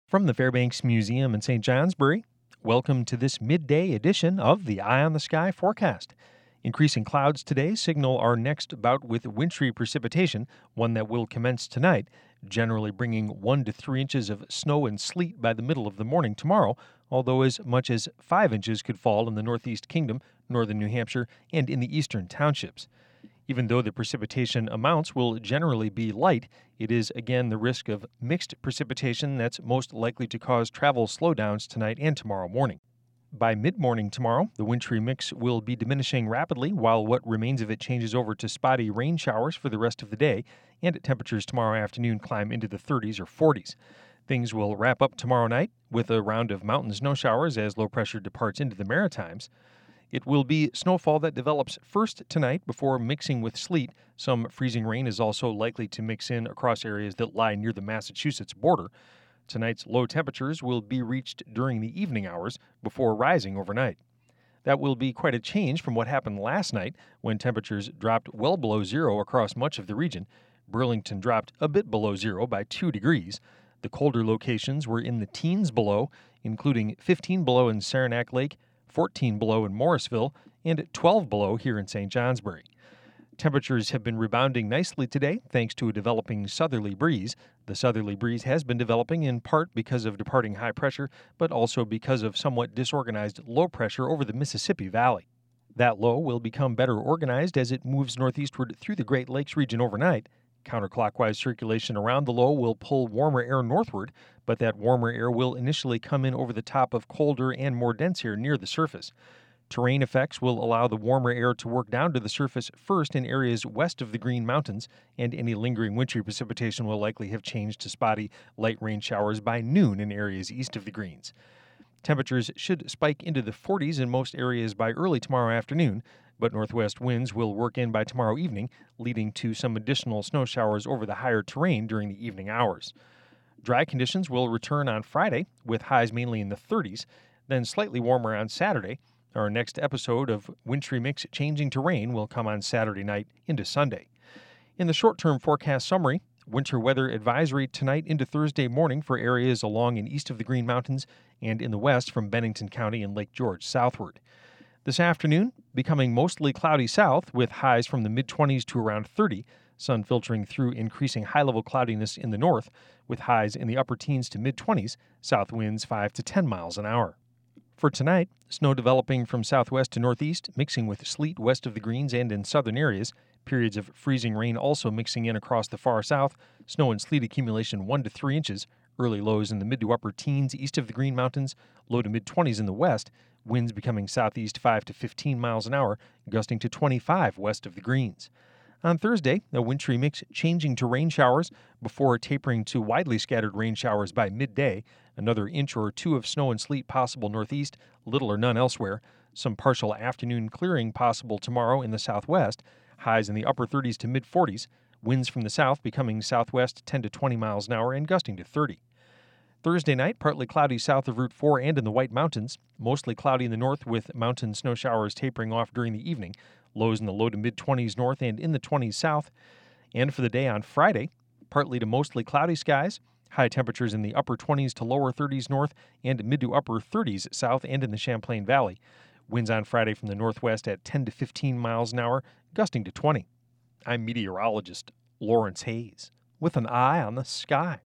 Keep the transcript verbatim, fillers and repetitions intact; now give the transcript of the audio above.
From the Fairbanks Museum in Saint Johnsbury, welcome to this midday edition of the Eye on the Sky forecast. Increasing clouds today signal our next bout with wintry precipitation, one that will commence tonight, generally bringing one to three inches of snow and sleet by the middle of the morning tomorrow, although as much as five inches could fall in the Northeast Kingdom, northern New Hampshire, and in the eastern townships. Even though the precipitation amounts will generally be light, it is again the risk of mixed precipitation that's most likely to cause travel slowdowns tonight and tomorrow morning. By mid-morning tomorrow, the wintry mix will be diminishing rapidly while what remains of it changes over to spotty rain showers for the rest of the day, and temperatures tomorrow afternoon climb into the thirties or forties. Things will wrap up tomorrow night with a round of mountain snow showers as low pressure departs into the Maritimes. It will be snowfall that develops first tonight before mixing with sleet. Some freezing rain is also likely to mix in across areas that lie near the Massachusetts border. Tonight's low temperatures will be reached during the evening hours before rising overnight. That will be quite a change from what happened last night when temperatures dropped well below zero across much of the region. Burlington dropped a bit below zero by two degrees. The colder locations were in the teens below, including fifteen below in Saranac Lake, fourteen below in Morrisville, and twelve below here in Saint Johnsbury. Temperatures have been rebounding nicely today thanks to a developing southerly breeze. The southerly breeze has been developing in part because of departing high pressure, but also because of somewhat disorganized low pressure over the Mississippi Valley. That low will become better organized as it moves northeastward through the Great Lakes region overnight. Counterclockwise circulation around the low will pull warmer air northward, but that warmer air will initially come in over the top of colder and more dense air near the surface. Terrain effects will allow the warmer air to work down to the surface first in areas west of the Green Mountains, and any lingering wintry precipitation will likely have changed to spotty, light rain showers by noon in areas east of the Greens. Temperatures should spike into the forties in most areas by early tomorrow afternoon, but northwest winds will work in by tomorrow evening, leading to some additional snow showers over the higher terrain during the evening hours. Dry conditions will return on Friday, with highs mainly in the thirties, then slightly warmer on Saturday. Our next episode of Wintry Mix changing to rain will come on Saturday night into Sunday. In the short-term forecast summary, winter weather advisory tonight into Thursday morning for areas along and east of the Green Mountains and in the west from Bennington County and Lake George southward. This afternoon, becoming mostly cloudy south with highs from the mid-twenties to around thirty, sun filtering through increasing high-level cloudiness in the north with highs in the upper teens to mid-twenties, south winds five to ten miles an hour. For tonight, snow developing from southwest to northeast, mixing with sleet west of the Greens and in southern areas, periods of freezing rain also mixing in across the far south, snow and sleet accumulation one to three inches, early lows in the mid to upper teens east of the Green Mountains, low to mid-twenties in the west, winds becoming southeast five to fifteen miles an hour, gusting to twenty-five west of the Greens. On Thursday, a wintry mix changing to rain showers before tapering to widely scattered rain showers by midday, another inch or two of snow and sleet possible northeast, little or none elsewhere, some partial afternoon clearing possible tomorrow in the southwest, highs in the upper thirties to mid-forties, winds from the south becoming southwest ten to twenty miles an hour and gusting to thirty. Thursday night, partly cloudy south of Route four and in the White Mountains, mostly cloudy in the north with mountain snow showers tapering off during the evening, lows in the low to mid-twenties north and in the twenties south. And for the day on Friday, partly to mostly cloudy skies, high temperatures in the upper twenties to lower thirties north and mid to upper thirties south and in the Champlain Valley. Winds on Friday from the northwest at ten to fifteen miles an hour, gusting to twenty. I'm meteorologist Lawrence Hayes with an eye on the sky.